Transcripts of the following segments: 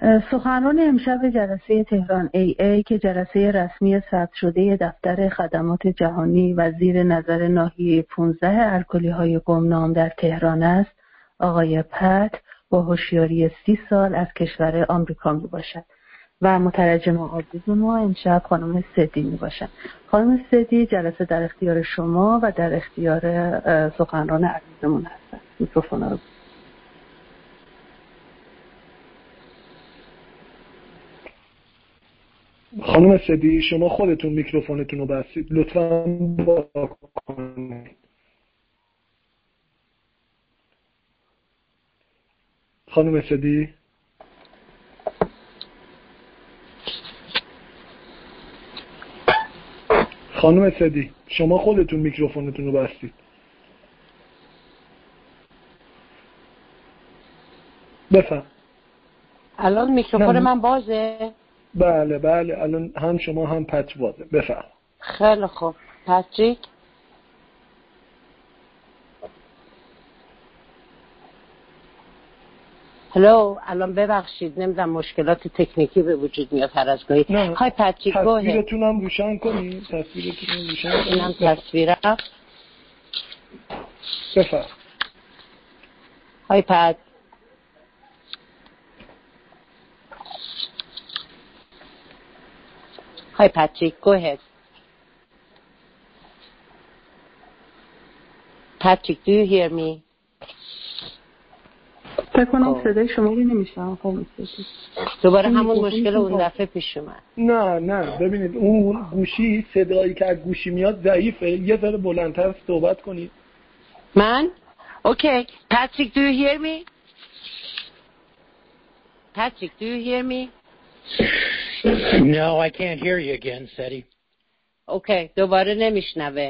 سخنران امشب جلسه تهران AA که جلسه رسمی ثبت شده دفتر خدمات جهانی و زیر نظر ناحیه 15 الکلی‌های گمنام در تهران است، آقای پت با هوشیاری 30 سال از کشور آمریکا می باشد و مترجم عزیز ما امشب خانم سدی می باشد. خانم سدی، جلسه در اختیار شما و در اختیار سخنران عزیزمون هستند. میکروفون رو خانم سدی، شما خودتون میکروفونتون رو بستید، لطفاً با کنید. خانم سدی، خانم سدی، شما خودتون میکروفونتون رو بستید. بفهم. الان میکروفون من بازه؟ بله بله، الان هم شما هم پت بازه. بفهم. خیلی خوب. پاتریک، هلو. الان ببخشید نمیدونم مشکلات تکنیکی به وجود میاد هر از گاهی. های پاتریک، تصویرتون هم روشن کنید. تصویرتون هم روشن کنید. اینم تصویرم. بفهم. های پت. های پاتریک، go ahead. Patrick, do you hear me? فکر کنم صدای شما رو نمیشنم. دوباره همون مشکل اون دفعه پیش اومد. نه ببینید، اون گوشی صدایی که از گوشی میاد ضعیفه. یه ذره بلندتر صحبت کنید. من؟ Okay. Patrick, do you hear me? Patrick, do you hear me? No, I can't hear you again, Seti. Okay, دوباره نمیشنوه.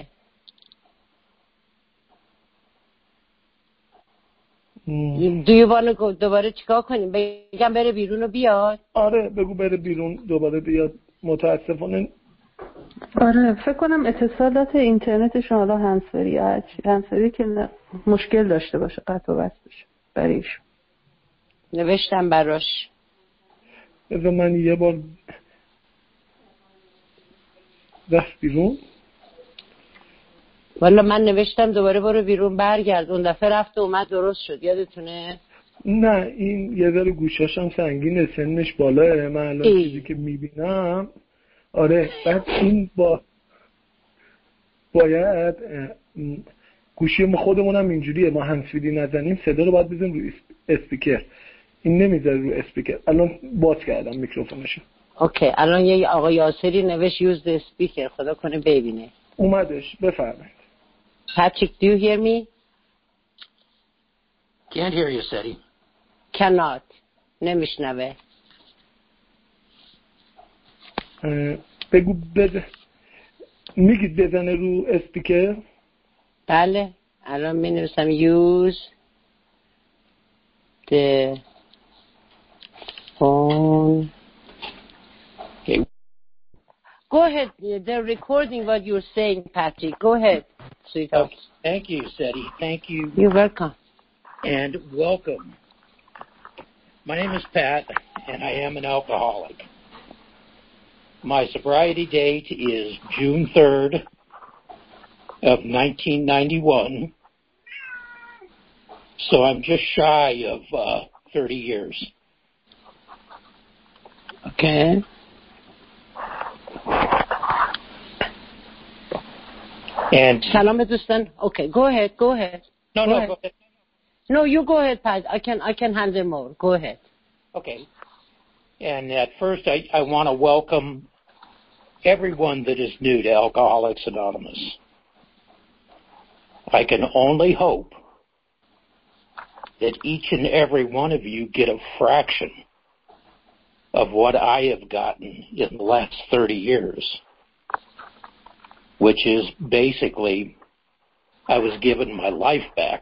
Do you want to go؟ دوباره چیکار کنیم؟ بگم بره بیرون و بیاد؟ آره بگو بره بیرون دوباره بیاد. متاسفانه آره فکر کنم اتصالات اینترنتشون حالا هنسفری که مشکل داشته باشه، قطع و وصل بشه برایش. نوشتم براش. بذار من یه بار رفت بیرون. والا من نوشتم دوباره برو بیرون برگرد. اون دفعه رفت و اومد درست شد، یادتونه؟ نه این یه ذره گوشاش هم سنگینه، سنش بالاه. من الان چیزی که میبینم آره بعد این باید گوشی ما خودمونم اینجوریه، ما هندزفری نزنیم صدا رو باید بزنیم روی اسپیکر. این نمیذاره رو اسپیکر. الان باز کردم میکروفونشو. اوکی. الان یه آقا یاسری نوشت یوز اسپیکر، خدا کنه ببینه. اومدش. بفرمایید. Patrick, do you hear me? Can't hear you, Seti. Cannot. نمیشنوه. بگو میگید بزنه رو اسپیکر؟ بله. الان می نویسم use the phone. Okay. Go ahead. They're recording what you're saying, Patrick. Go ahead, sweetheart. Thank you, Seti. Thank you. You're welcome. And welcome. My name is Pat, and I am an alcoholic. My sobriety date is June 3rd of 1991, so I'm just shy of 30 years. Okay. And سلام دوستان. Okay, go ahead. No, go ahead. No, you go ahead, Pat. I can handle more. Go ahead. Okay. And at first, I want to welcome everyone that is new to Alcoholics Anonymous. I can only hope that each and every one of you get a fraction of what I have gotten in the last 30 years, which is basically I was given my life back.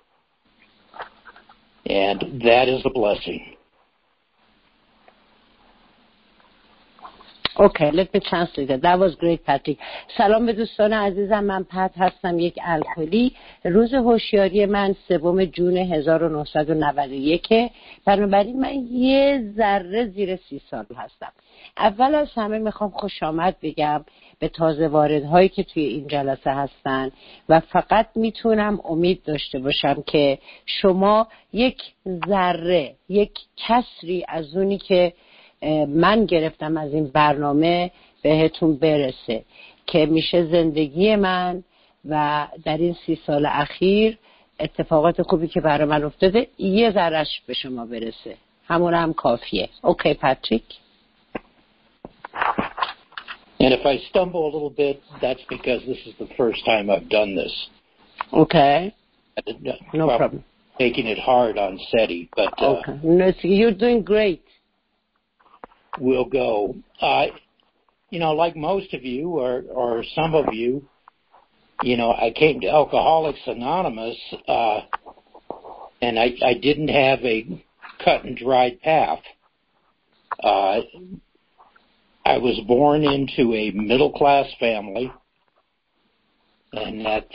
And that is a blessing. Okay, let me translate that. That was great, Patrick. سلام به دوستان عزیزم، من پت هستم، یک الکلی. روز هوشیاری من 3 جون 1991. بنابراین من یه ذره زیر 30 سال هستم. اول از همه میخوام خوش آمد بگم به تازه واردهایی که توی این جلسه هستن و فقط میتونم امید داشته باشم که شما یک ذره، یک کسری از اونی که من گرفتم از این برنامه بهتون برسه که میشه زندگی من و در این 30 سال اخیر اتفاقات خوبی که برای من افتاده یه ذرهش به شما برسه. همون هم کافیه. اوکی پاتریک؟ And if I stumble a little bit, that's because this is the first time I've done this. Okay. No problem. Making it hard on SETI, but okay. No, you're doing great. We'll go. Like most of you or some of you, I came to Alcoholics Anonymous, and I didn't have a cut and dried path. I was born into a middle-class family, and that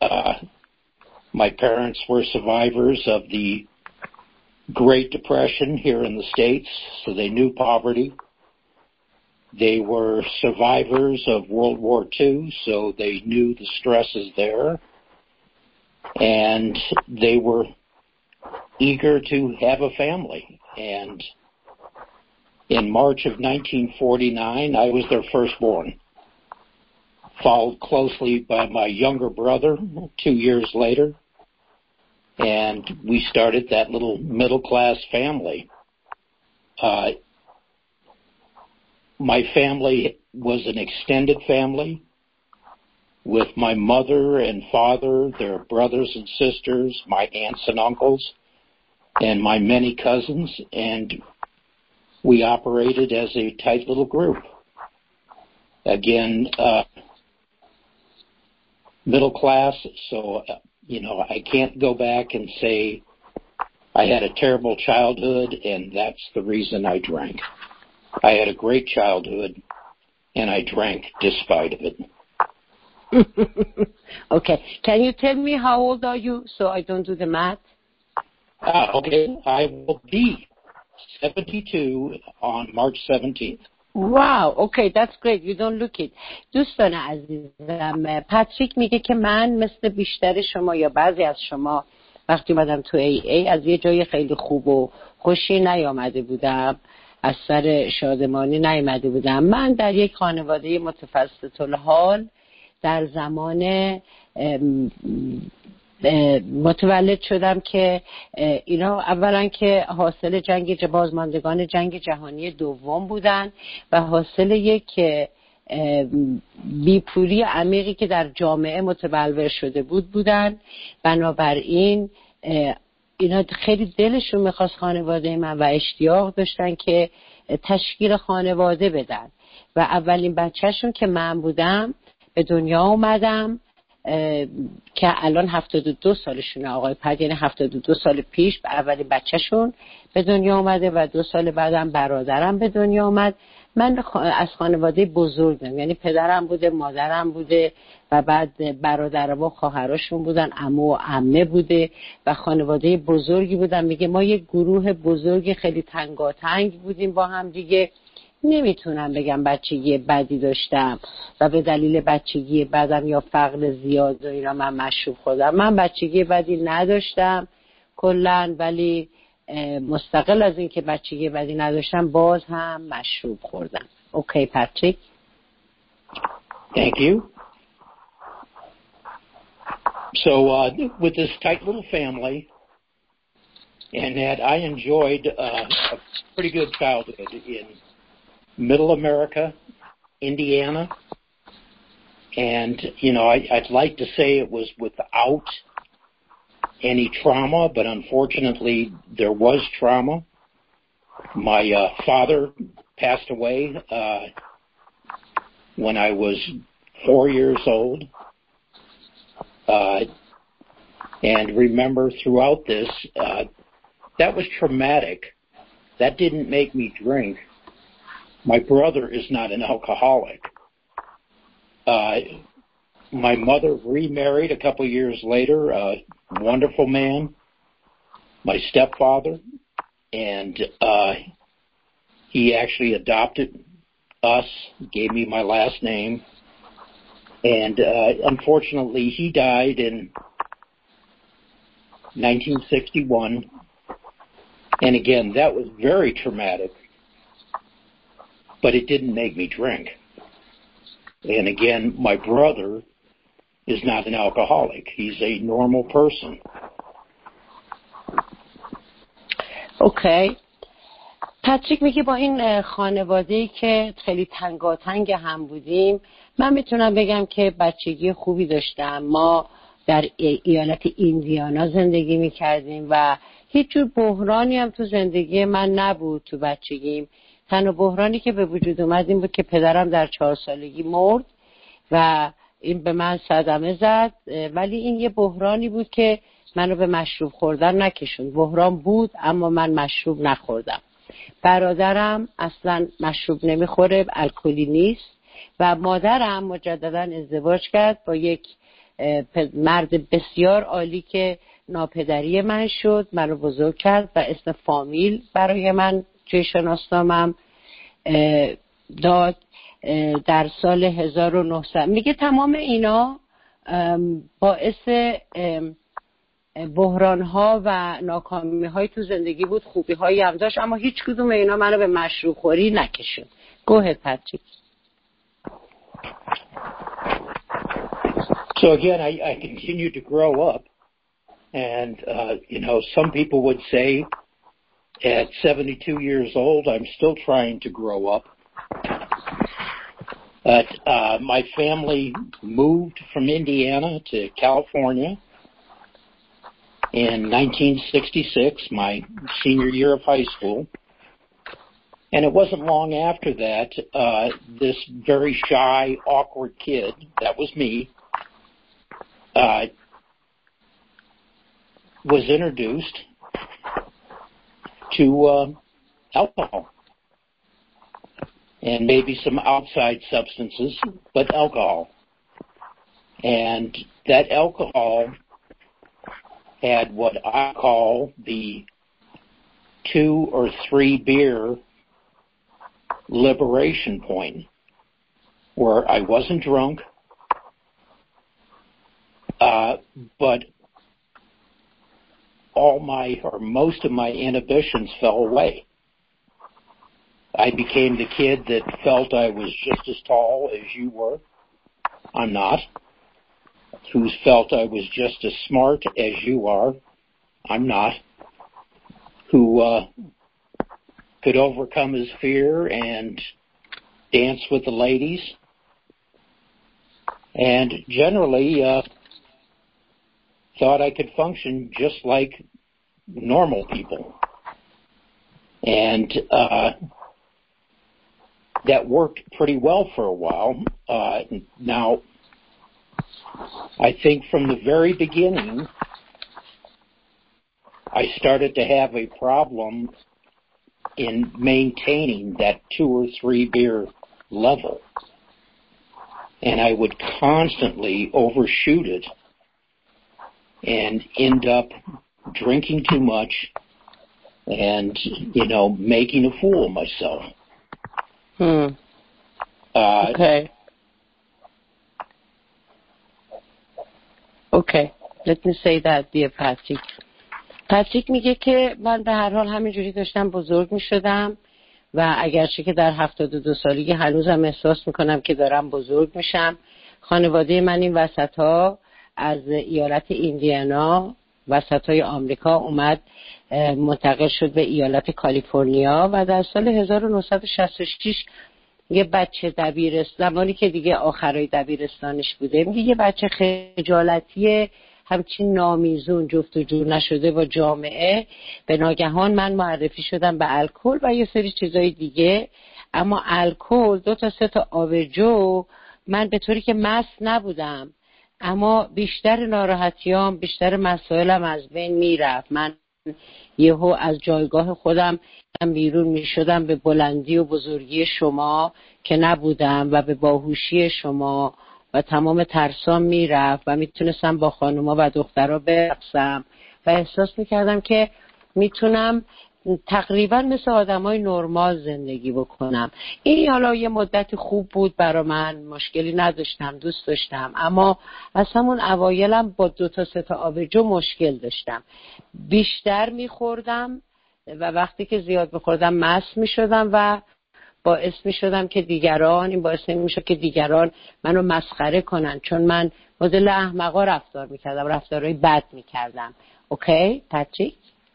my parents were survivors of the Great Depression here in the States, so they knew poverty. They were survivors of World War II, so they knew the stresses there. And they were eager to have a family. And in March of 1949, I was their firstborn, followed closely by my younger brother 2 years later. And we started that little middle-class family. My family was an extended family with my mother and father, their brothers and sisters, my aunts and uncles, and my many cousins, and we operated as a tight little group. Again, middle class, so I can't go back and say I had a terrible childhood and that's the reason I drank. I had a great childhood and I drank despite of it. Okay. Can you tell me how old are you so I don't do the math? Okay. I will be 72 on March 17th. Wow, okay, that's great. You don't look it. دوستان عزیزم، پاتریک میگه که من مثل بیشتر شما یا بعضی از شما وقتی اومدم تو ای از یه جای خیلی خوب و خوشی نیامده بودم، از سر شادمانی نیامده بودم. من در یک خانواده متوسط الحال در زمان متولد شدم که اینا اولا که حاصل بازماندگان جنگ جهانی دوم بودن و حاصل یک بیپولی عمیقی که در جامعه متبلور شده بودن. بنابراین اینا خیلی دلشون میخواست خانواده من و اشتیاق داشتن که تشکیل خانواده بدن و اولین بچهشون که من بودم به دنیا اومدم که الان 72 سالشونه آقای پد، یعنی 72 سال پیش اولین بچهشون به دنیا اومده و 2 سال بعدم برادرم به دنیا اومد. من از خانواده بزرگم، یعنی پدرم بوده، مادرم بوده و بعد برادرم و خواهراشون بودن، عمو و عمه بوده و خانواده بزرگی بودن. میگه ما یک گروه بزرگی خیلی تنگاتنگ بودیم با هم دیگه. نمیتونم بگم بچگی بدی داشتم و به دلیل بچگی بدم یا فقر زیاد و اینا من مشروب خوردم. من بچگی بدی نداشتم کلن، ولی مستقل از این که بچگی بدی نداشتم باز هم مشروب خوردم. اوکی پاتریک؟ Thank you. So with this tight little family, and that I enjoyed a pretty good childhood in Middle America, Indiana, and I'd like to say it was without any trauma, but unfortunately there was trauma. My father passed away when I was 4 years old, and remember throughout this that was traumatic. That didn't make me drink. My brother is not an alcoholic. My mother remarried a couple years later, a wonderful man, my stepfather, and he actually adopted us, gave me my last name, and unfortunately he died in 1961, and again, that was very traumatic, but it didn't make me drink. And again, my brother is not an alcoholic. He's a normal person. اوکی. پاتریک میگه با این خانواده‌ای که خیلی تنگاتنگ هم بودیم، من میتونم بگم که بچگی خوبی داشتم. ما در ایالت ایندیانا زندگی میکردیم و هیچ جور بحرانی هم تو زندگی من نبود تو بچگیم. تنها بحرانی که به وجود اومد این بود که پدرم در 4 سالگی مرد و این به من صدمه زد، ولی این یه بحرانی بود که منو به مشروب خوردن نکشوند. بحران بود اما من مشروب نخوردم. برادرم اصلا مشروب نمیخوره، الکلی نیست و مادرم مجددا ازدواج کرد با یک مرد بسیار عالی که ناپدری من شد، منو بزرگ کرد و اسم فامیل برای من توی شناسنامه‌ام داد در سال 1900. میگه تمام اینا باعث بحران‌ها و ناکامی‌های تو زندگی بود، خوبی‌هایی هم داشت، اما هیچ کدوم اینا منو به مشروب خوری نکشون. Go ahead, Patrick. So again, I continued to grow up, and some people would say at 72 years old, I'm still trying to grow up. But my family moved from Indiana to California in 1966, my senior year of high school. And it wasn't long after that, this very shy, awkward kid, that was me, was introduced to alcohol. And maybe some outside substances, but alcohol. And that alcohol had what I call the 2 or 3 beer liberation point, where I wasn't drunk, but most of my inhibitions fell away. I became the kid that felt I was just as tall as you were. I'm not. Who felt I was just as smart as you are. I'm not. Who could overcome his fear and dance with the ladies. And generally thought I could function just like normal people. And that worked pretty well for a while. Now, I think from the very beginning, I started to have a problem in maintaining that 2 or 3 beer level. And I would constantly overshoot it and end up drinking too much and, making a fool of myself. Okay. Okay. Let me say that, dear Patrick. پاتریک میگه که من به هر حال همینجوری داشتم بزرگ میشدم و اگرچه که در 72 سالگی هنوزم احساس میکنم که دارم بزرگ میشم. خانواده من این وسطها از ایالت ایندیانا، وسطای آمریکا، اومد منتقل شد به ایالت کالیفرنیا و در سال 1966 یه بچه دبیرستان، زمانی که دیگه آخرای دبیرستانش بوده، میگه یه بچه خجالتی همچین نامیزون، جفت و جور نشده با جامعه، به ناگهان من معرفی شدم به الکل و یه سری چیزای دیگه. اما الکل 2 تا 3 تا آبجو، من به طوری که مست نبودم اما بیشتر ناراحتیام، بیشتر مسائلم از بین میرفت. من یهو از جایگاه خودم بیرون می شدم به بلندی و بزرگی شما که نبودم و به باهوشی شما و تمام ترسام می رفت و می تونستم با خانوما و دخترها برقصم و احساس می کردم که می تونم تقریبا مثل آدمای نرمال زندگی بکنم. این حالا یه مدت خوب بود برا من، مشکلی نداشتم، دوست داشتم، اما از همون اوایلم با 2 تا 3 تا آبجو مشکل داشتم. بیشتر میخوردم و وقتی که زیاد بخوردم مست میشدم و باعث میشدم که دیگران منو مسخره کنن، چون من مدل احمقا رفتار میکردم، رفتارهای بد میکردم. اوکی پاتریک؟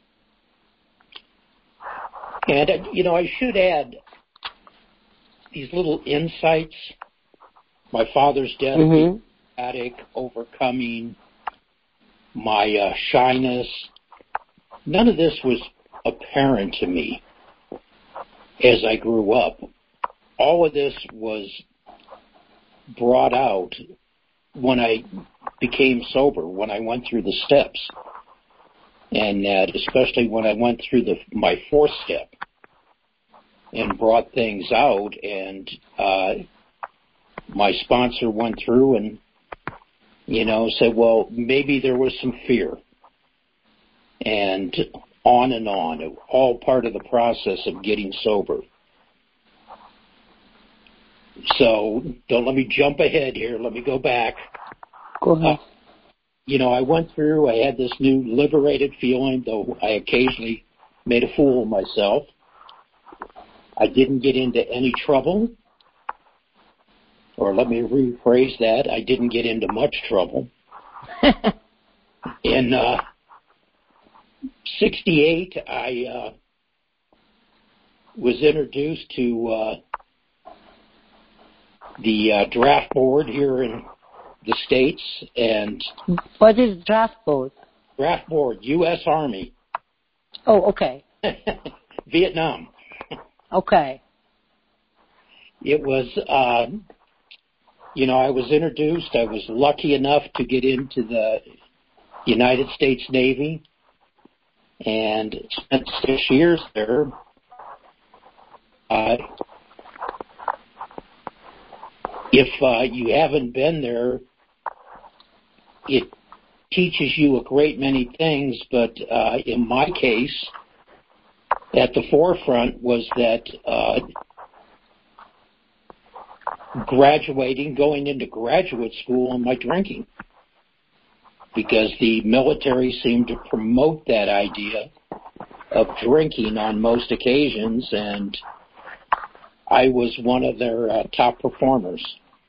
And, I should add these little insights. My father's death, being addict, overcoming my shyness. None of this was apparent to me as I grew up. All of this was brought out when I became sober, when I went through the steps. And especially when I went through my 4th step and brought things out, and my sponsor went through and, said, well, maybe there was some fear, and on, all part of the process of getting sober. So don't let me jump ahead here. Let me go back. Go ahead. I went through, I had this new liberated feeling, though I occasionally made a fool of myself. I didn't get into any trouble, or let me rephrase that, I didn't get into much trouble. In 68, I was introduced to the draft board here in the States. And what is draft board? Draft board, U.S. Army. Oh, okay. Vietnam. Okay. It was, I was introduced. I was lucky enough to get into the United States Navy and spent 6 years there. If you haven't been there, it teaches you a great many things, but in my case, at the forefront was that going into graduate school and my drinking, because the military seemed to promote that idea of drinking on most occasions, and I was one of their top performers.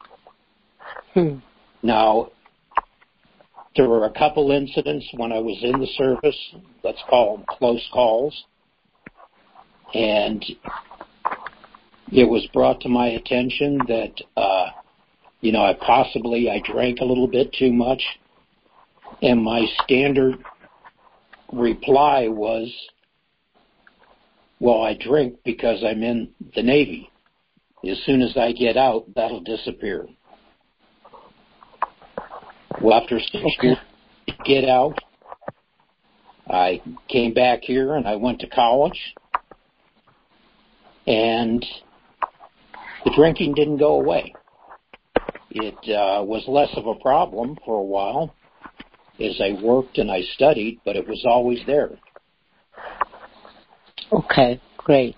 Now, there were a couple incidents when I was in the service, let's call them close calls, and it was brought to my attention that, I drank a little bit too much, and my standard reply was, well, I drink because I'm in the Navy. As soon as I get out, that'll disappear. Well, after 6 years to get out, I came back here and I went to college, and the drinking didn't go away. It was less of a problem for a while as I worked and I studied, but it was always there. Okay, great.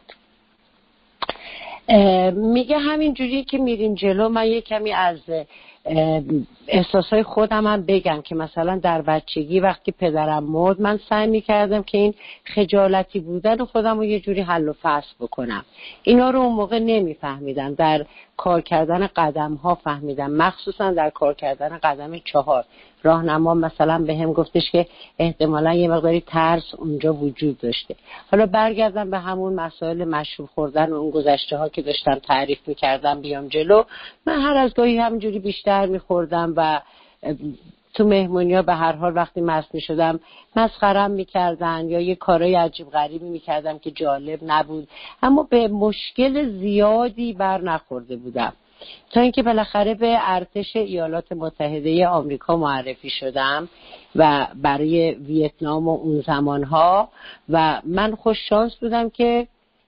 میگه همین جوری که میریم جلو من یه کمی از احساسای خودم هم بگم که مثلا در بچگی وقتی پدرم مرد من سعی میکردم که این خجالتی بودن خودم رو یه جوری حل و فصل بکنم. اینا رو اون موقع نمیفهمیدم، در کار کردن قدم ها فهمیدم، مخصوصا در کار کردن قدم 4. راهنما مثلا به هم گفتش که احتمالا یه مقداری ترس اونجا وجود داشته. حالا برگردم به همون مسائل مشروب خوردن و اون گذشته ها که داشتم تعریف میکردم بیام جلو. من هر از گاهی همینجوری بیشتر میخوردم و تو مهمونی‌ها به هر حال وقتی مست میشدم مسخره‌ام میکردن یا یه کارای عجیب غریبی میکردم که جالب نبود، اما به مشکل زیادی بر نخورده بودم تا اینکه بالاخره به ارتش ایالات متحده آمریکا معرفی شدم و برای ویتنام و اون زمانها، و من خوش شانس بودم که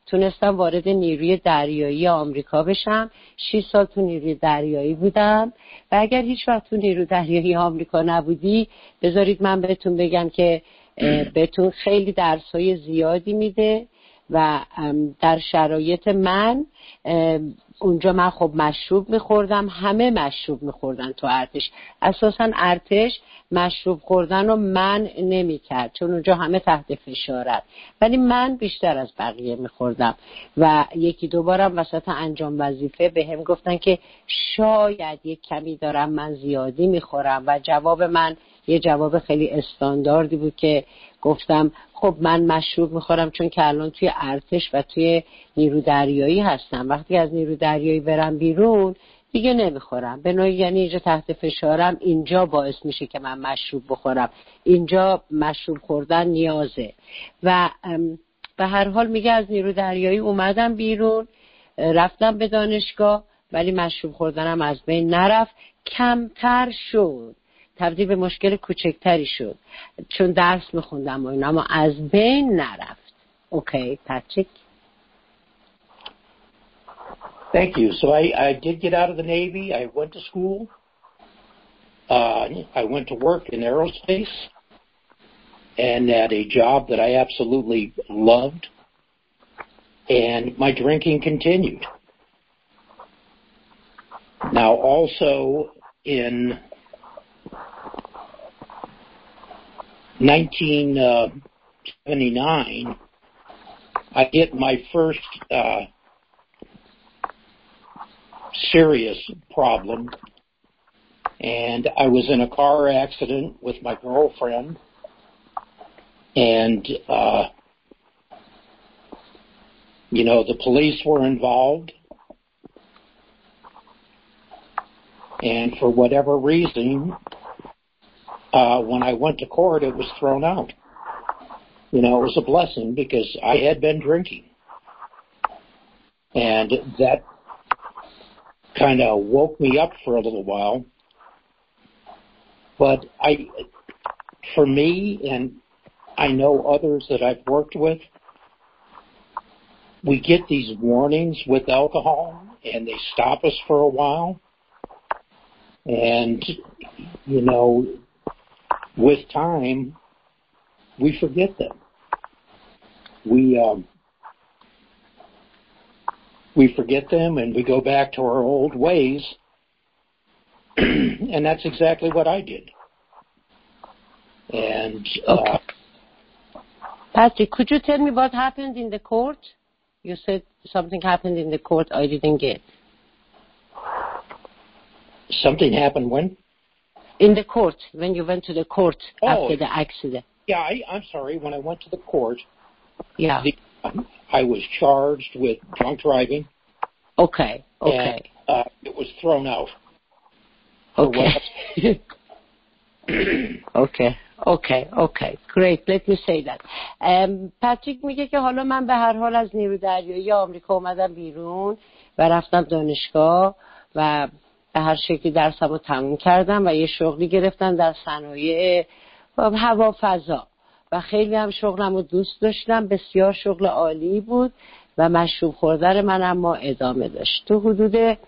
تونستم وارد نیروی دریایی آمریکا بشم. 6 سال تو نیروی دریایی بودم و اگر هیچ وقت تو نیروی دریایی آمریکا نبودی بذارید من بهتون بگم که بهتون خیلی درسای زیادی میده و در شرایط من اونجا من خب مشروب میخوردم، همه مشروب میخوردن تو ارتش. اساسا ارتش مشروب خوردن رو من نمیکرد چون اونجا همه تحت فشارن، ولی من بیشتر از بقیه میخوردم و یکی دو بارم وسط انجام وظیفه به هم گفتن که شاید یک کمی دارم من زیادی میخورم و جواب من یه جواب خیلی استانداردی بود که گفتم خب من مشروب میخورم چون که الان توی ارتش و توی نیرو دریایی هستم، وقتی از نیرو دریایی برم بیرون دیگه نمیخورم. به نوعی یعنی اینجا تحت فشارم، اینجا باعث میشه که من مشروب بخورم، اینجا مشروب خوردن نیازه. و به هر حال میگه از نیرو دریایی اومدم بیرون، رفتم به دانشگاه، ولی مشروب خوردنم از بین نرفت، کمتر شد، تبدیل به مشکل کوچکتری شد چون درس میخوندم و اینا، اما از بین نرفت. اوکی پاتریک. Thank you. So I did get out of the Navy. I went to school. I went to work in aerospace and at a job that I absolutely loved. And my drinking continued. Now also in 1979, I hit my first serious problem, and I was in a car accident with my girlfriend, and the police were involved, and for whatever reason, when I went to court, it was thrown out. It was a blessing because I had been drinking, and that kind of woke me up for a little while. But for me, and I know others that I've worked with, we get these warnings with alcohol, and they stop us for a while. And, with time, we forget them. We forget them and we go back to our old ways. And that's exactly what I did. And okay. Patrick, could you tell me what happened in the court? You said something happened in the court I didn't get. Something happened when? In the court, when you went to the court after the accident. Yeah, I'm sorry. When I went to the court, yeah, I was charged with drunk driving. Okay. And it was thrown out. Okay. Okay. Great. Let me say that. پاتریک میگه که حالا من به هر حال از نیرو دریایی آمریکا اومدم بیرون و رفتم دانشگاه و به هر شکلی درسمو تموم کردم و یه شغلی گرفتم در صنایع هوا فضا و خیلی هم شغلمو دوست داشتم، بسیار شغل عالی بود و مشروب خوردن من اما ادامه داشت. تو حدود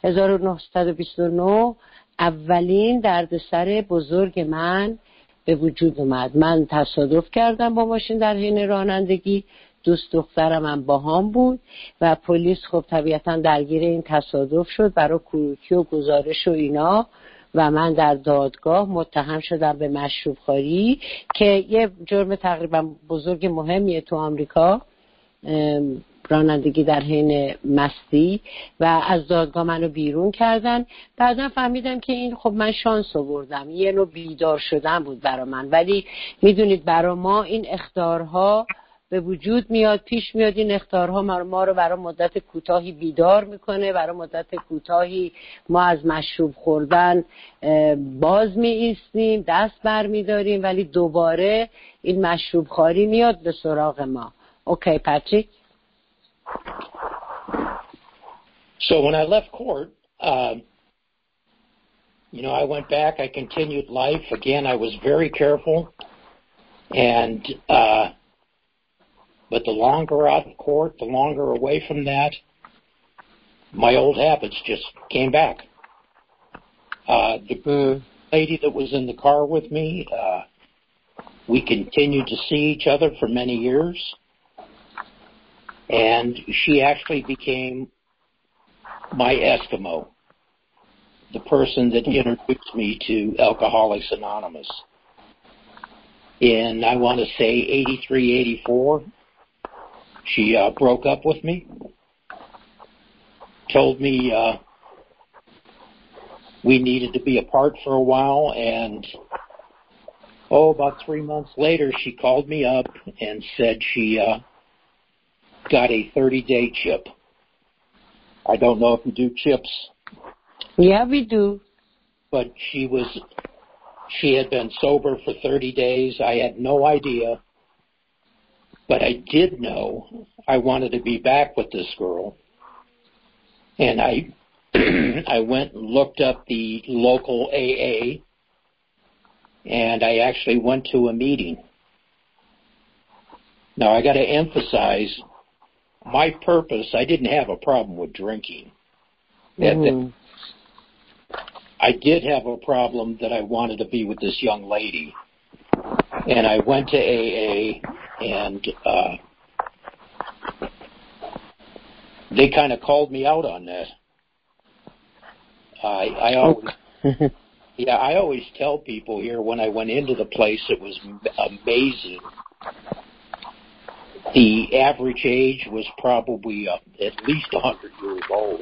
1929 اولین دردسر بزرگ من به وجود اومد. من تصادف کردم با ماشین در حین رانندگی، دوست دخترم هم باهام بود و پلیس خب طبیعتا درگیر این تصادف شد برای کروکی و گزارش و اینا و من در دادگاه متهم شدم به مشروب خوری که یه جرم تقریبا بزرگ مهمیه تو آمریکا، رانندگی در حین مستی، و از دادگاه منو بیرون کردن. بعدا فهمیدم که این خب من شانس آوردم، یه نوع بیدار شدن بود برا من، ولی میدونید برا ما این اخطارها به وجود میاد، پیش میاد، این اخطارها ما رو برای مدت کوتاهی بیدار میکنه، برای مدت کوتاهی ما از مشروب خوردن باز می ایستیم، دست بر میداریم، ولی دوباره این مشروب خواری میاد به سراغ ما. اوکی پاتریک. So when I left court, I went back, I continued life. Again, I was very careful, and But the longer out of court, the longer away from that, my old habits just came back. The lady that was in the car with me, we continued to see each other for many years. And she actually became my Eskimo, the person that introduced me to Alcoholics Anonymous. In, I want to say, 83, 84, she broke up with me, told me we needed to be apart for a while, and about 3 months later, she called me up and said she got a 30-day chip. I don't know if you do chips. Yeah, we do. But she had been sober for 30 days. I had no idea. But I did know I wanted to be back with this girl. And I went and looked up the local AA, and I actually went to a meeting. Now, I got to emphasize, my purpose, I didn't have a problem with drinking. I did have a problem that I wanted to be with this young lady. And I went to AA, and they kind of called me out on that. I always tell people here, when I went into the place, it was amazing. The average age was probably at least 100 years old.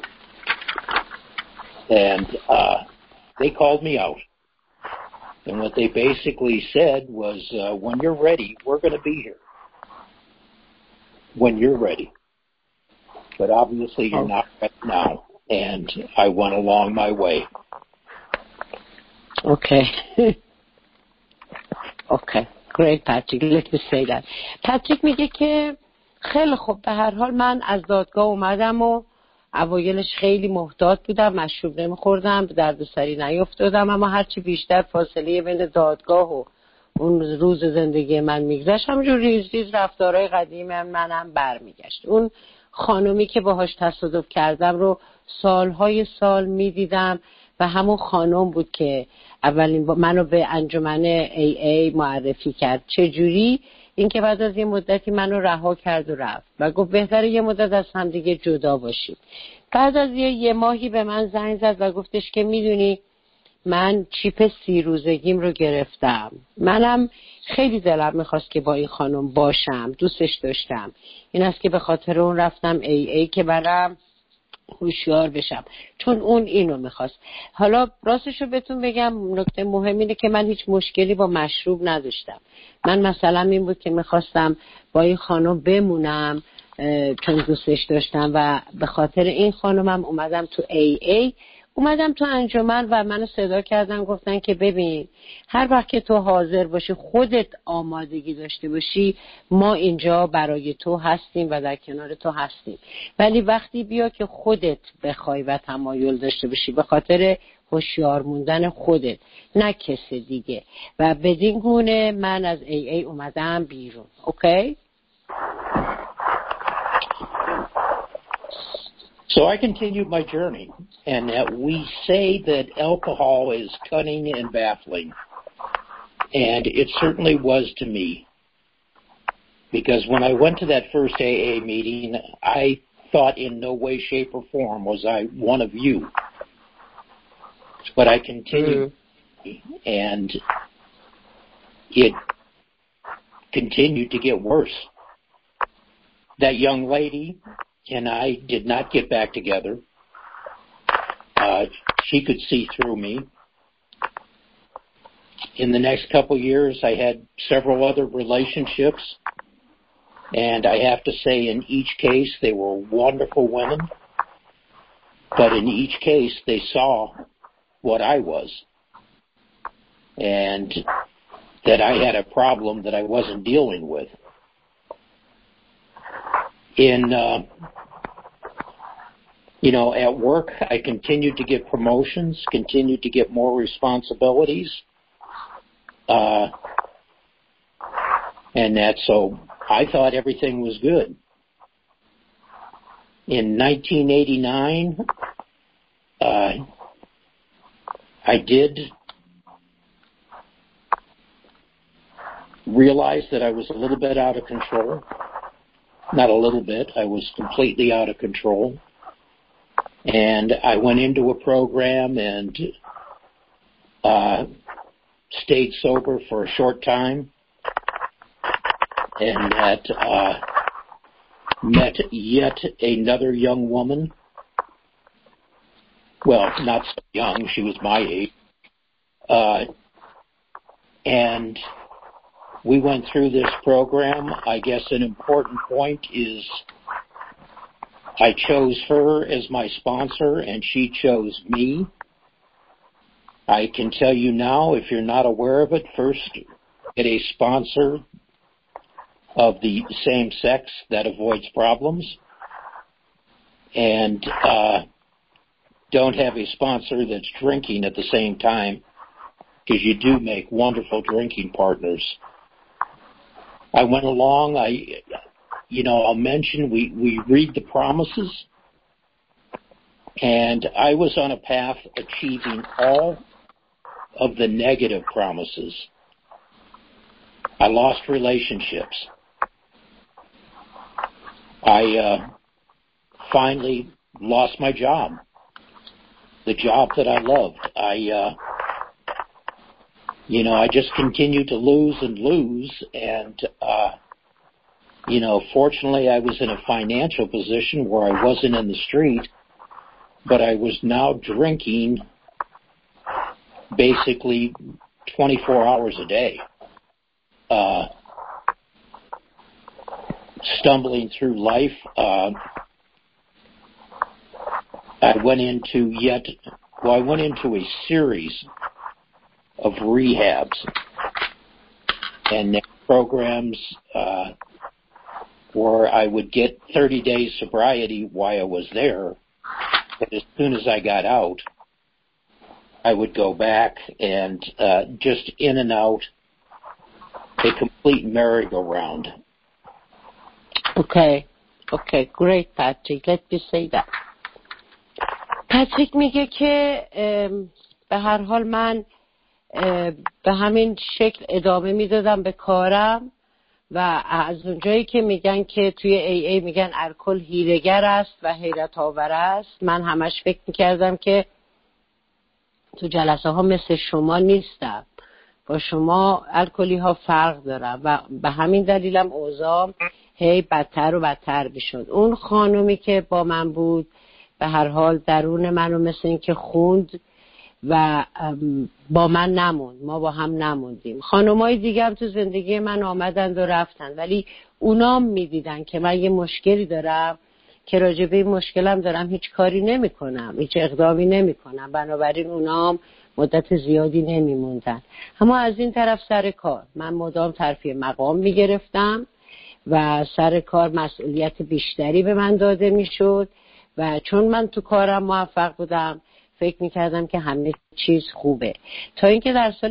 And they called me out. And what they basically said was, when you're ready, we're going to be here. When you're ready. But obviously you're not ready now. And I went along my way. Okay. Okay. Great, Patrick. Let me say that. Patrick میگه که خیلی خوب، به هر حال من از دادگاه اومدم و اوایلش خیلی محتاط بودم، مشروب نمیخوردم، به دردسری نیفتادم، اما هرچی بیشتر فاصله بین دادگاه و اون روز زندگی من میگذشت، همونجور ریز ریز رفتارهای قدیم منم برمیگشت. اون خانومی که باهاش تصادف کردم رو سالهای سال میدیدم و همون خانم بود که اولین منو به انجمن AA معرفی کرد. چجوری؟ این که بعد از یه مدتی منو رها کرد و رفت و گفت بهتره یه مدت از هم دیگه جدا باشیم. بعد از یه ماهی به من زنگ زد و گفتش که میدونی من چیپ 30 روزگیم رو گرفتم. منم خیلی دلم میخواست که با این خانم باشم، دوستش داشتم. این است که به خاطر اون رفتم AA که برام هوشیار بشم، چون اون اینو میخواست. حالا راستشو بهتون بگم، نکته مهم اینه که من هیچ مشکلی با مشروب نداشتم. من مثلا این بود که میخواستم با این خانم بمونم چون دوستش داشتم و به خاطر این خانمم اومدم تو AA، اومدم تو انجمن و منو صدا کردن، گفتن که ببین هر وقت که تو حاضر باشی، خودت آمادگی داشته باشی، ما اینجا برای تو هستیم و در کنار تو هستیم، ولی وقتی بیا که خودت بخوای و تمایل داشته باشی، به خاطر هوشیار موندن خودت، نه کسی دیگه. و بدین گونه من از AA اومدم بیرون. اوکی؟ So I continued my journey, and we say that alcohol is cunning and baffling, and it certainly was to me, because when I went to that first AA meeting, I thought in no way, shape, or form was I one of you, but I continued, and it continued to get worse. That young lady and I did not get back together. She could see through me. In the next couple of years, I had several other relationships, and I have to say in each case they were wonderful women, but in each case they saw what I was, and that I had a problem that I wasn't dealing with. At work, I continued to get promotions, continued to get more responsibilities. And that, so I thought everything was good. In 1989, I did realize that I was a little bit out of control. Not a little bit, I was completely out of control. And I went into a program and stayed sober for a short time, and that met yet another young woman. Well, not so young, she was my age. And we went through this program. I guess an important point is I chose her as my sponsor, and she chose me. I can tell you now, if you're not aware of it, first get a sponsor of the same sex. That avoids problems. And don't have a sponsor that's drinking at the same time, because you do make wonderful drinking partners. I went along, I'll mention we read the promises, and I was on a path achieving all of the negative promises. I lost relationships. I finally lost my job, the job that I loved. I just continued to lose and lose, and fortunately I was in a financial position where I wasn't in the street, but I was now drinking basically 24 hours a day, stumbling through life. I went into a series of rehabs and programs where I would get 30 days sobriety while I was there. But as soon as I got out, I would go back and just in and out, a complete merry-go-round. Okay, great, Patrick. Let me say that. پاتریک میگه که به هر حال من به همین شکل ادامه میدادم به کارم و از اونجایی که میگن که توی ای میگن الکل حیله‌گر است و حیرت آور است، من همش فکر میکردم که تو جلسه ها مثل شما نیستم، با شما الکلی ها فرق دارم و به همین دلیلم اوضاع هی بدتر و بدتر میشد. اون خانومی که با من بود به هر حال درون منو مثل این که خوند و با من نموند، ما با هم نموندیم. خانمای دیگه هم تو زندگی من آمدند و رفتن، ولی اونام میدیدن که من یه مشکلی دارم که راجبه این مشکلم دارم هیچ کاری نمی کنم، هیچ اقدامی نمی کنم، بنابراین اونام مدت زیادی نمیموندن. اما از این طرف سر کار من مدام ترفیع مقام میگرفتم و سر کار مسئولیت بیشتری به من داده میشد و چون من تو کارم موفق بودم فکر میکردم که همه چیز خوبه، تا اینکه در سال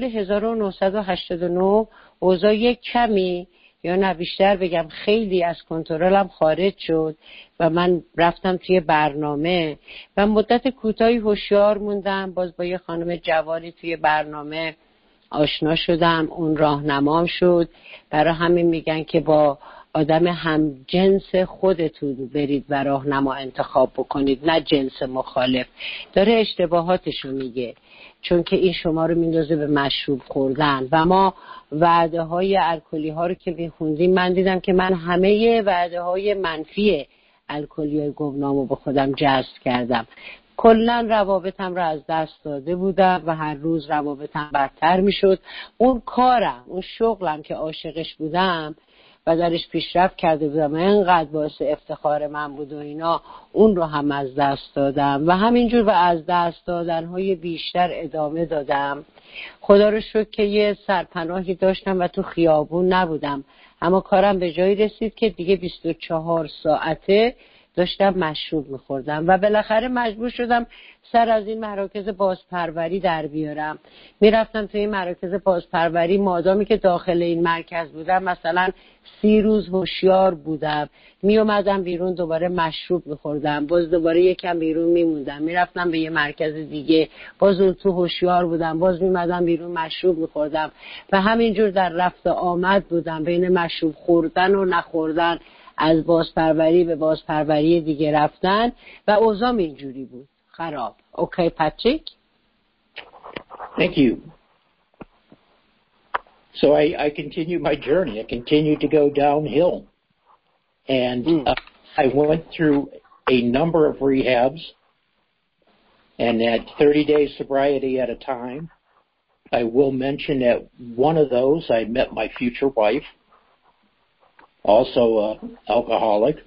1989 اوضاع یک کمی یا نه بیشتر بگم خیلی از کنترلم خارج شد و من رفتم توی برنامه و مدت کوتاهی هوشیار موندم. باز با یه خانم جوانی توی برنامه آشنا شدم، اون راهنمام شد. برای همین میگن که با آدم هم جنس خودتون برید و راهنما انتخاب بکنید، نه جنس مخالف. داره اشتباهاتشو میگه، چون که این شما رو میندازه به مشروب خوردن و ما وعده های الکلی ها رو که میخوندیم من دیدم که من همه وعده های منفی الکلی های گمنام رو به خودم جذب کردم. کلن روابطم رو از دست داده بودم و هر روز روابطم بدتر میشد. اون کارم، اون شغلم که عاشقش بودم و درش پیشرفت کرده بودم و اینقدر باعث افتخار من بود و اینا، اون رو هم از دست دادم و همینجور و از دست دادنهای بیشتر ادامه دادم. خدا رو شکر که یه سرپناهی داشتم و تو خیابون نبودم، اما کارم به جایی رسید که دیگه 24 ساعته داشتم مشروب میخوردم و بالاخره مجبور شدم سر از این مراکز بازپروری در بیارم. میرفتم توی این مراکز بازپروری، مادامی که داخل این مرکز بودم مثلا 30 روز هوشیار بودم، میومدم بیرون دوباره مشروب میخوردم، باز دوباره یکم بیرون میموندم، میرفتم به یه مرکز دیگه، باز اون تو هوشیار بودم، باز میمدم بیرون مشروب میخوردم و همینجور در رفت آمد بودم بین مشروب خوردن و نخوردن، از بازپروری به بازپروری دیگه رفتن و اوضاع اینجوری بود خراب. اوکی پاتریک؟ Thank you. So I continued my journey. I continued to go downhill. And I went through a number of rehabs, and at 30 days sobriety at a time. I will mention that one of those I met my future wife, also an alcoholic.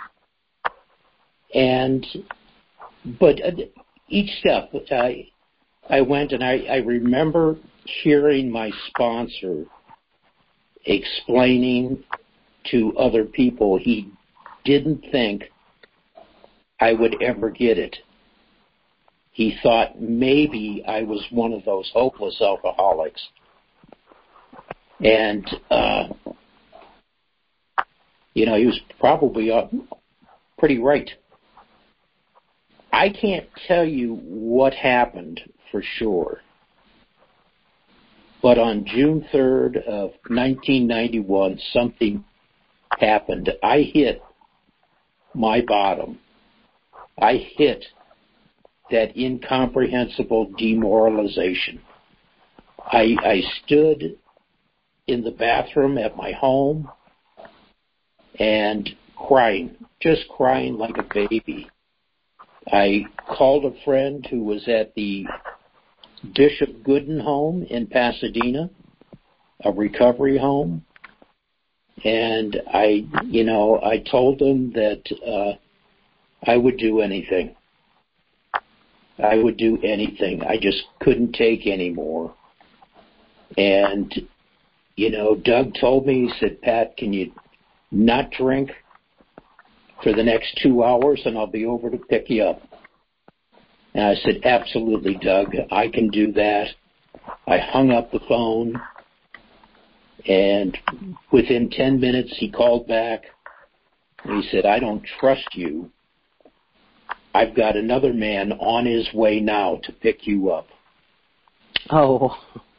But each step I went, and I remember hearing my sponsor explaining to other people he didn't think I would ever get it. He thought maybe I was one of those hopeless alcoholics. And, he was probably pretty right. I can't tell you what happened for sure. But on June 3rd of 1991, something happened. I hit my bottom. I hit that incomprehensible demoralization. I stood in the bathroom at my home and crying, just crying like a baby. I called a friend who was at the Bishop Gooden home in Pasadena, a recovery home, and I told him that I would do anything. I would do anything. I just couldn't take anymore. And, Doug told me, he said, Pat, can you not drink for the next 2 hours and I'll be over to pick you up? And I said, absolutely, Doug, I can do that. I hung up the phone, and within 10 minutes he called back and he said, I don't trust you. I've got another man on his way now to pick you up. Oh.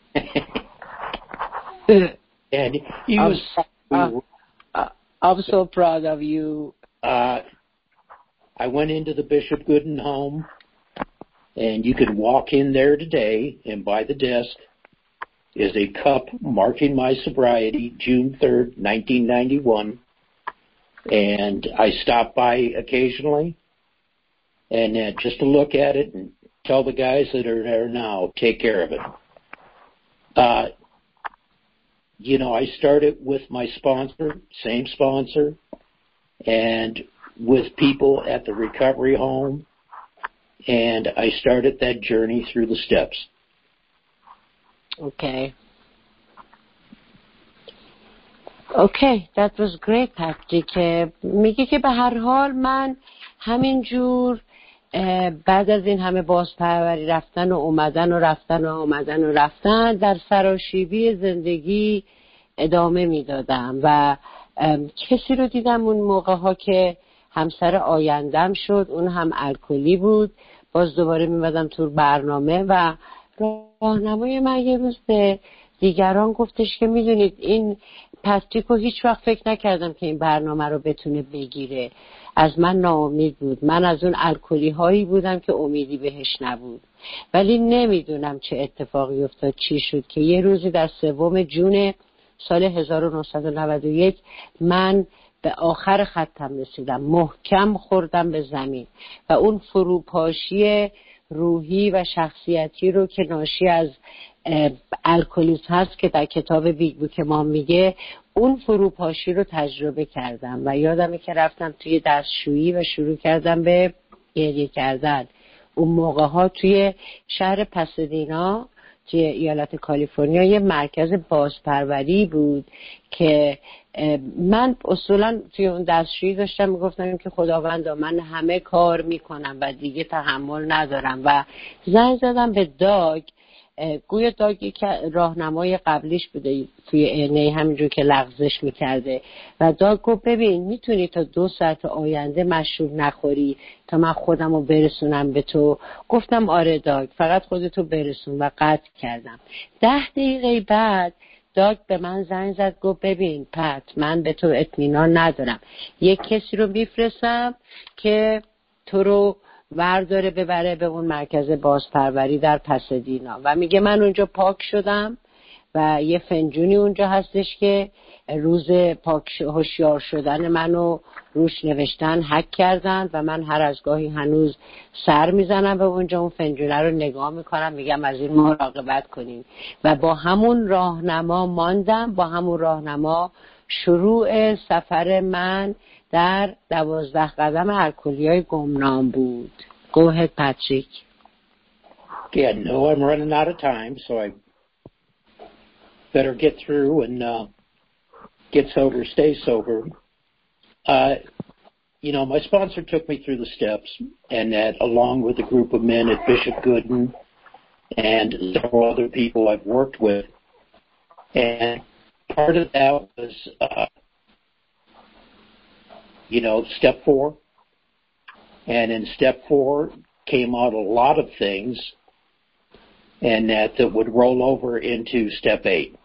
And he was... I'm so proud of you. I went into the Bishop Gooden home, and you could walk in there today, and by the desk is a cup marking my sobriety, June 3rd, 1991. And I stop by occasionally, and just to look at it and tell the guys that are there now, take care of it. I started with my sponsor, same sponsor, and with people at the recovery home, and I started that journey through the steps. Okay, that was great, Patrick. میگه که به هر حال من همینجور بعد از این همه بازپروری رفتن و اومدن و رفتن و اومدن و رفتن در سراشیبی زندگی ادامه میدادم و کسی رو دیدم اون موقع ها که همسر آیندم شد، اون هم الکلی بود. باز دوباره میمدم تو برنامه و راهنمای من یه روز به دیگران گفتش که میدونید این پاتریکو هیچ وقت فکر نکردم که این برنامه رو بتونه بگیره. از من ناامید بود. من از اون الکلی هایی بودم که امیدی بهش نبود. ولی نمیدونم چه اتفاقی افتاد، چی شد که یه روزی در 3 جون سال 1991 من به آخر خطم رسیدم، محکم خوردم به زمین و اون فروپاشی روحی و شخصیتی رو که ناشی از الکلیسم هست که در کتاب بیگ بوک ما میگه، اون فروپاشی رو تجربه کردم و یادمه که رفتم توی دستشویی و شروع کردم به گریه کردن. اون موقع ها توی شهر پاسادینا توی ایالت کالیفرنیا یه مرکز بازپروری بود که من اصولا توی اون دستشویی داشتم میگفتم که خداوندا من همه کار میکنم و دیگه تحمل ندارم و زنگ زدم به داگ. گویا داگی که راهنمای قبلیش بوده توی اینه همینجور که لغزش میکرده و داگ گفت ببین میتونی تا 2 ساعت آینده مشروب نخوری تا من خودم رو برسونم به تو. گفتم آره داگ فقط خودتو برسون و قطع کردم. 10 دقیقه بعد داگ به من زنگ زد گفت ببین پت من به تو اطمینان ندارم، یک کسی رو میفرستم که تو رو ورداره ببره به اون مرکز بازپروری در پسدینا و میگه من اونجا پاک شدم و یه فنجونی اونجا هستش که روز پاک هوشیار شدن منو روش نوشتن، هک کردن و من هر از گاهی هنوز سر میزنم به اونجا، اون فنجونه رو نگاه میکنم، میگم از این مراقبت کنین و با همون راهنما ماندم. با همون راهنما شروع سفر من در 12 قدم الکلیای گمنام بود. Go ahead, Patrick. Yeah, no, I'm running out of time, so I better get through and get sober, stay sober. My sponsor took me through the steps, and that along with a group of men at Bishop Gooden and several other people I've worked with, and part of that was, step 4. And in step 4 came out a lot of things, and that would roll over into step 8.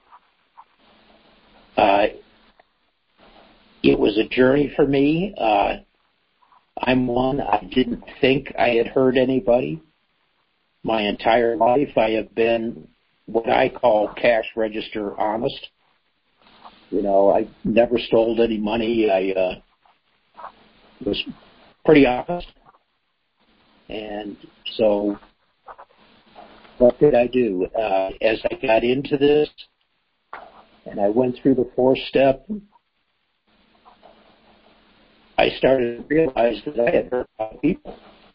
It was a journey for me. I'm one, I didn't think I had hurt anybody. My entire life I have been what I call cash register honest. I never stole any money. I was pretty honest. And so what did I do? As I got into this and I went through the 4th step, I started to realize that I had hurt a lot of people.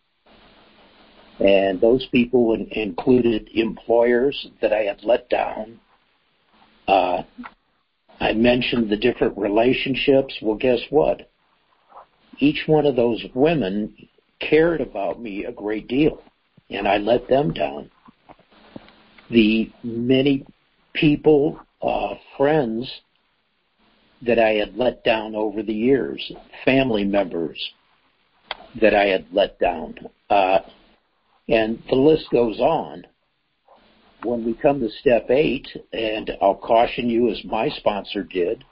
And those people included employers that I had let down. I mentioned the different relationships. Well, guess what? Each one of those women cared about me a great deal, and I let them down. The many people, friends that I had let down over the years, family members that I had let down, and the list goes on. When we come to step 8, and I'll caution you as my sponsor did,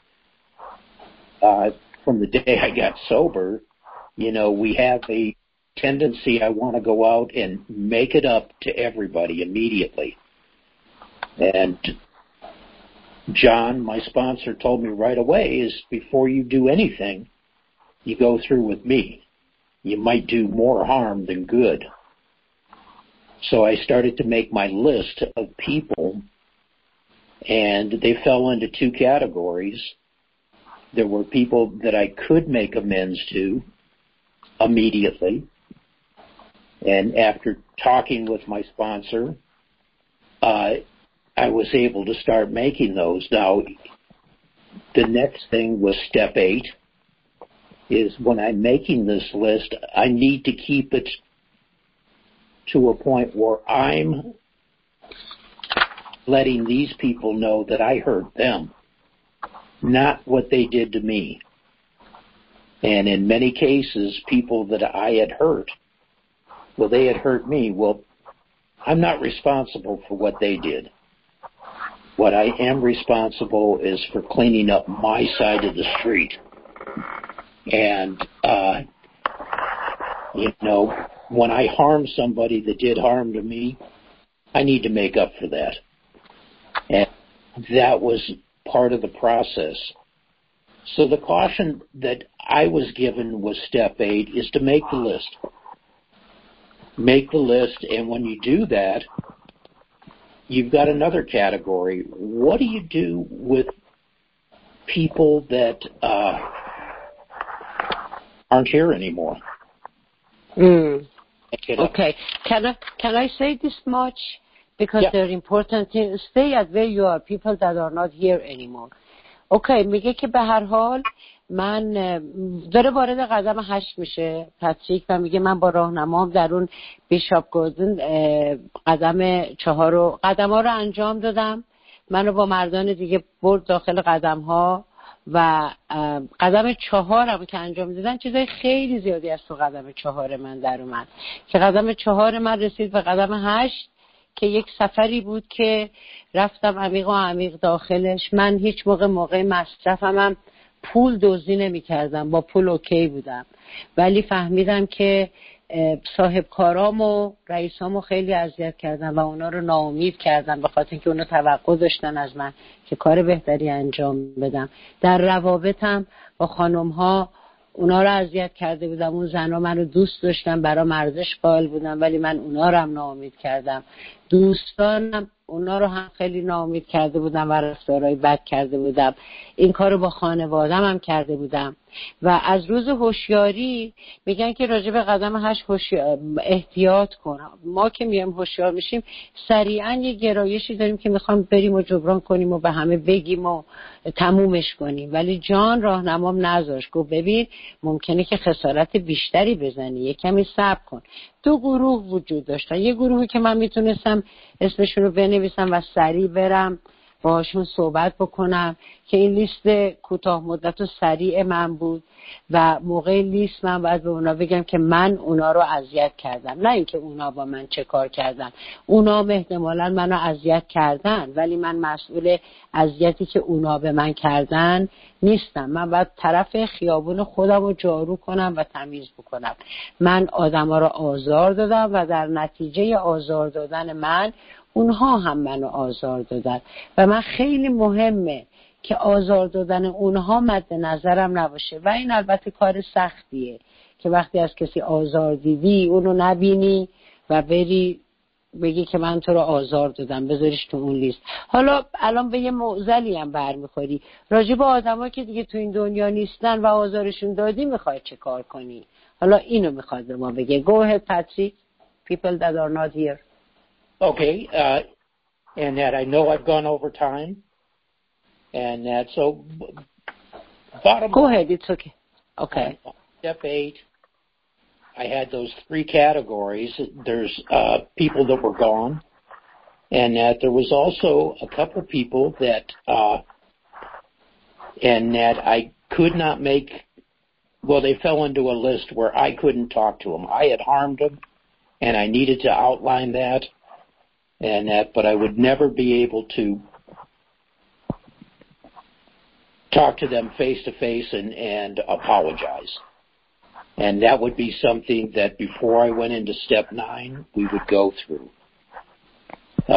from the day I got sober, we have a tendency, I want to go out and make it up to everybody immediately. And John, my sponsor, told me right away is before you do anything, you go through with me. You might do more harm than good. So I started to make my list of people, and they fell into 2 categories. There were people that I could make amends to immediately. And after talking with my sponsor, I was able to start making those. Now, the next thing was step 8, is when I'm making this list, I need to keep it to a point where I'm letting these people know that I hurt them, not what they did to me. And in many cases, people that I had hurt, well, they had hurt me. Well, I'm not responsible for what they did. What I am responsible is for cleaning up my side of the street. And, when I harm somebody that did harm to me, I need to make up for that. And that was part of the process. So the caution that I was given was step 8 is to make the list. Make the list, and when you do that, you've got another category. What do you do with people that aren't here anymore? Okay. Can I say this much? because they're important things. Stay at where you are, people that are not here anymore. اوکی، میگه که به هر حال من داره وارد قدم 8 میشه پاتریک و میگه من با راهنمام در اون بیشاپ گوردن قدم 4 قدم‌ها رو انجام دادم. منو با مردان دیگه برد داخل قدم‌ها و قدم 4 هم که انجام دادن چیزای خیلی زیادی از تو قدم 4 من در اومد که قدم 4 من رسید به قدم 8 که یک سفری بود که رفتم عمیق و عمیق داخلش. من هیچ موقع مصرفم پول دزدی نمی کردم، با پول اوکی بودم، ولی فهمیدم که صاحب کارام و رئیسامو خیلی اذیت کردم و اونا رو ناامید کردم به خاطر اینکه اونا توقع داشتن از من که کار بهتری انجام بدم. در روابطم با خانم‌ها اونا رو اذیت کرده بودم، اون زنا منو دوست داشتن، برا مرزش قائل بودم، ولی من اونا رو هم ناامید کردم. دوستانم اونا رو هم خیلی ناامید کرده بودم و رفتارهای بد کرده بودم. این کارو با خانوادم هم کرده بودم. و از روز هوشیاری میگن که راجع به قدم 8 احتیاط کنم. ما که میایم هوشیار میشیم سریعا یه گرایشی داریم که میخوام بریم و جبران کنیم و به همه بگیم و تمومش کنیم، ولی جان راهنمام نذاشت، گفت ببین ممکنه که خسارت بیشتری بزنی، یه کمی صبر کن. 2 گروه وجود داشتن، یه گروهی که من میتونستم اسمشون رو بنویسم و سریع برم باهاشون صحبت بکنم که این لیست کوتاه مدت و سریع من بود و موقع لیست من باید به اونا بگم که من اونا رو اذیت کردم، نه اینکه اونا با من چه کار کردن. اونا احتمالاً منو اذیت کردن ولی من مسئول اذیتی که اونا به من کردن نیستم. من باید طرف خیابون خودم رو جارو کنم و تمیز بکنم. من آدما رو آزار دادم و در نتیجه آزار دادن من اونها هم منو آزار دادن و من خیلی مهمه که آزار دادن اونها مد نظرم نباشه. و این البته کار سختیه که وقتی از کسی آزار دیدی اونو نبینی و بری بگی که من تو رو آزار دادم، بذاریش تو اون لیست. حالا الان به یه معضلی هم برمیخوری، راجع به آدمایی که دیگه تو این دنیا نیستن و آزارشون دادی میخوای چه کار کنی؟ حالا اینو میخواد به ما بگه. Go ahead Patrick, people that are not here. Okay, and that I know I've gone over time, and that so bottom Go line, ahead, it's okay. Okay. Step 8, I had those 3 categories. There's people that were gone, and that there was also a couple people that, and that I could not make, well, they fell into a list where I couldn't talk to them. I had harmed them, and I needed to outline that. And that, but I would never be able to talk to them face to face and apologize. And that would be something that before I went into step 9, we would go through. So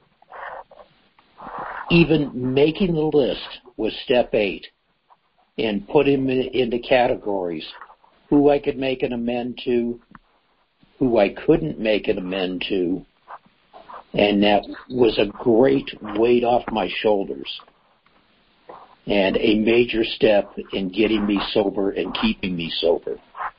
even making the list was step 8 and put him into categories, who I could make an amend to, who I couldn't make an amend to. And that was a great weight off my shoulders and a major step in getting me sober and keeping me sober.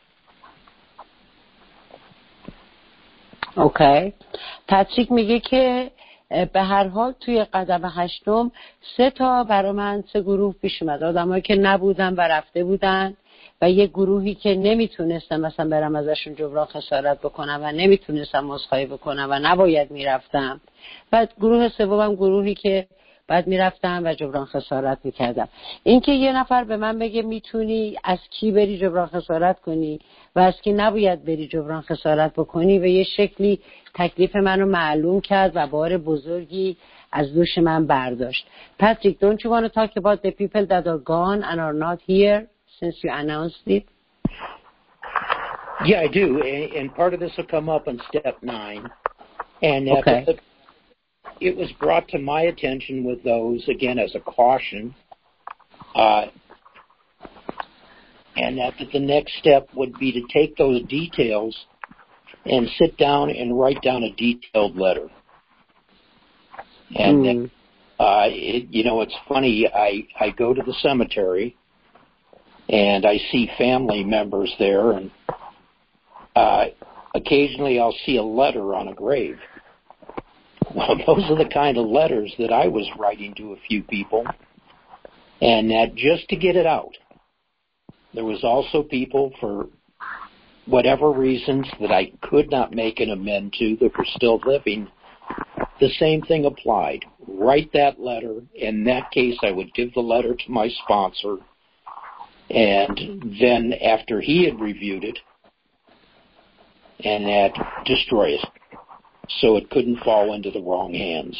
Okay. پاتریک میگه که به هر حال توی قدم 8 3 تا برای من 3 گروه پیش اومد، آدمایی که نبودن و رفته بودن و یه گروهی که نمیتونستم مثلا برم ازشون جبران خسارت بکنم و نمیتونستم عذرخواهی بکنم و نباید میرفتم. بعد گروه سومم گروهی که بعد میرفتم و جبران خسارت میکردم. این که یه نفر به من بگه میتونی از کی بری جبران خسارت کنی و از کی نباید بری جبران خسارت بکنی، به یه شکلی تکلیف منو معلوم کرد و بار بزرگی از دوش من برداشت. Patrick, don't you want to talk about the people that are gone and are not here since you announced it? Yeah, I do. And part of this will come up in step 9. And okay. It was brought to my attention with those, again, as a caution, and that the next step would be to take those details and sit down and write down a detailed letter. And you know, it's funny, I go to the cemetery and I see family members there, and occasionally I'll see a letter on a grave. Well, those are the kind of letters that I was writing to a few people, and that just to get it out. There was also people, for whatever reasons that I could not make an amend to, that were still living. The same thing applied. Write that letter. In that case, I would give the letter to my sponsor, and then after he had reviewed it, and that destroy it, so it couldn't fall into the wrong hands.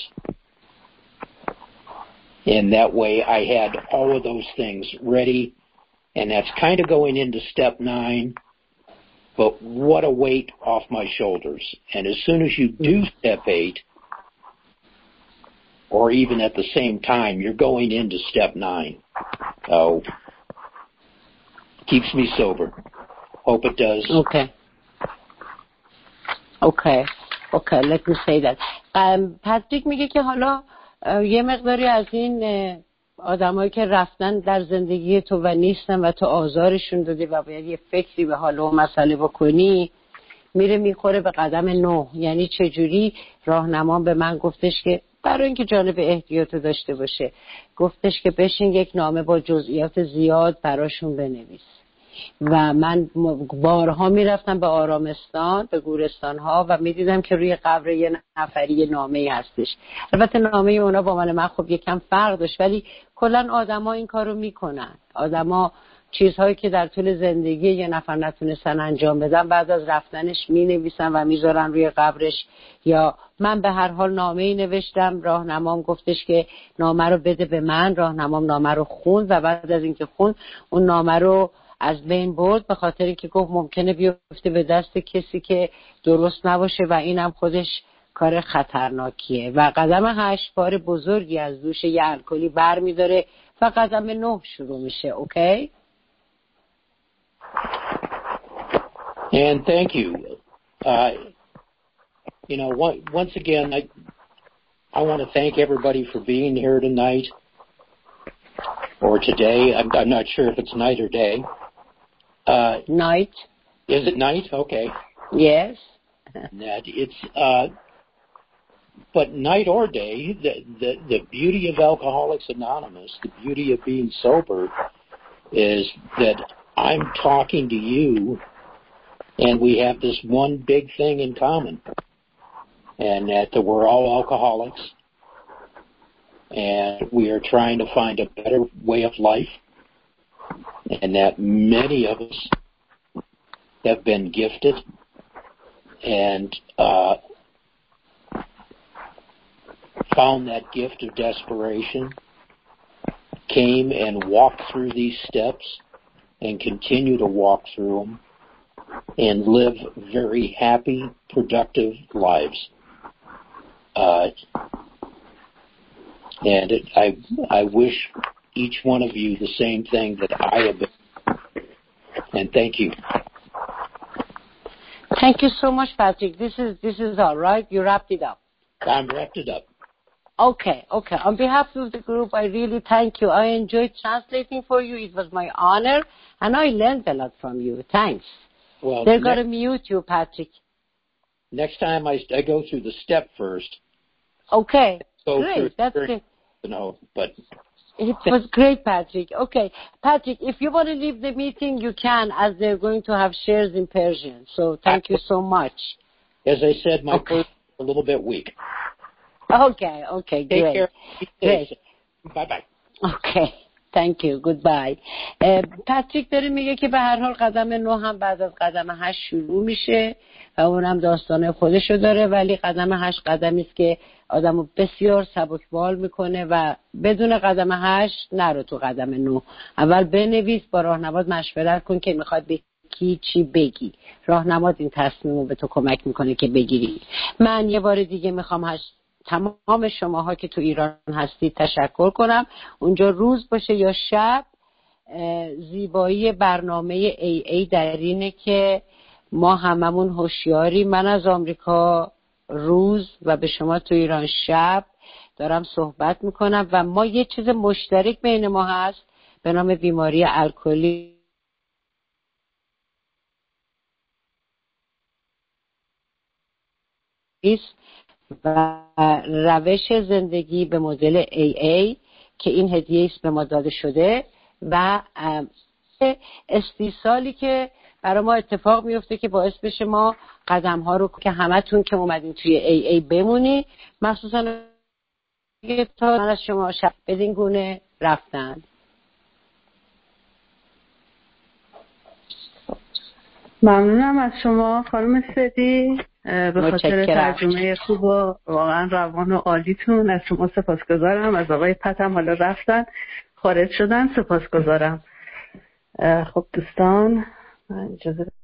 And that way I had all of those things ready, and that's kind of going into step 9, but what a weight off my shoulders. And as soon as you do step 8, or even at the same time, you're going into step 9. So, keeps me sober. Hope it does. Okay, let me say that. پاتریک میگه که حالا یه مقداری از این آدمایی که رفتن در زندگی تو و نیستن و تو آزارشون دادی و باید یه فکری به حال و مسئله بکنی، میره میخوره به قدم 9. یعنی چجوری راهنما به من گفتش که برای اینکه جانب احتیاطو داشته باشه، گفتش که بشین یک نامه با جزئیات زیاد براشون بنویس. و من بارها میرفتم به آرامستان، به گورستان‌ها و میدیدم که روی قبر یه نفری یه نامه‌ای هستش. البته نامه اونا با من خب یکم فرق داشت، ولی کلا آدما این کارو میکنن. آدما چیزهایی که در طول زندگی یه نفر نتونستن انجام بدن بعد از رفتنش مینویسن و میذارن روی قبرش. یا من به هر حال نامه‌ای نوشتم، راهنمام گفتش که نامه رو بده به من. راهنمام نامه رو خوند و بعد از اینکه خوند اون نامه رو از بین برد، به خاطر اینکه گفت ممکنه بیفته به دست کسی که درست نباشه و اینم خودش کار خطرناکیه. و قدم 8 بار بزرگی از دوش یه الکلی بر میداره و قدم 9 شروع میشه. اوکی؟ And thank you. Once again, I want to thank everybody for being here tonight or today. I'm not sure if it's night or day. Night. Is it night? Okay. Yes. But night or day, the beauty of Alcoholics Anonymous, the beauty of being sober, is that I'm talking to you, and we have this one big thing in common, and that we're all alcoholics, and we are trying to find a better way of life, and that many of us have been gifted and found that gift of desperation, came and walked through these steps and continue to walk through them and live very happy, productive lives. And I wish each one of you the same thing that I have been. And thank you. Thank you so much, Patrick. This is all right. You wrapped it up. I'm wrapped it up. Okay. On behalf of the group, I really thank you. I enjoyed translating for you. It was my honor, and I learned a lot from you. Thanks. Well, they're going to mute you, Patrick. Next time I go through the step first. Okay. Great. That's good. No, but it was great, Patrick. Okay, Patrick, if you want to leave the meeting, you can, as they're going to have shares in Persian. So thank you so much. As I said, my Persian is a little bit weak. Okay, great. Take care. Great. Bye. Okay. Thank you. Goodbye. پاتریک داره میگه که به هر حال قدم 9 هم بعد از قدم 8 شروع میشه و اونم داستان خودشو داره، ولی قدم 8 قدمی است که آدمو بسیار سبکبال میکنه و بدون قدم 8 نرو تو قدم 9. اول بنویس، با راهنمات مشورت کن که میخواد به کی چی بگی. راهنمات این تصمیمو به تو کمک میکنه که بگیری. من یه بار دیگه میخوام تمام شماها که تو ایران هستید تشکر کنم. اونجا روز باشه یا شب، زیبایی برنامه AA در اینه که ما هممون هوشیاری. من از آمریکا روز و به شما تو ایران شب دارم صحبت میکنم و ما یه چیز مشترک بین ما هست به نام بیماری الکلی. و روش زندگی به مدل AA که این هدیه است به ما داده شده و استیصالی که برای ما اتفاق میفته که باعث بشه ما قدم ها رو که همتون که اومدین توی AA بمونی، مخصوصا تا من از شما بدین گونه رفتن. ممنونم از شما خانم سدی به خاطر ترجمه خوب و واقعا روان و عالیتون. از شما سپاسگزارم. از آقای پتم حالا رفتن خارج شدن، سپاسگزارم. خب دوستان اجازه